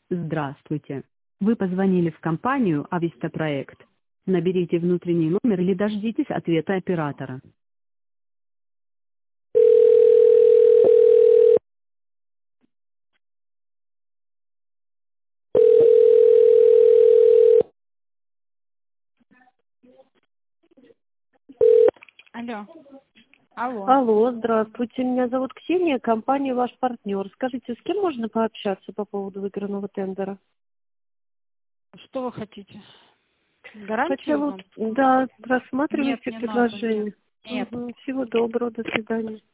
Здравствуйте. Вы позвонили в компанию «Авистопроект». Наберите внутренний номер или дождитесь ответа оператора. Алло. Алло. Алло, здравствуйте, меня зовут Ксения, компания «Ваш партнер». Скажите, с кем можно пообщаться по поводу выигранного тендера? Что вы хотите? Хотя Гарантию вот, вам? да, Нет, рассматривайте не надо, предложение. нет. Всего доброго, до свидания.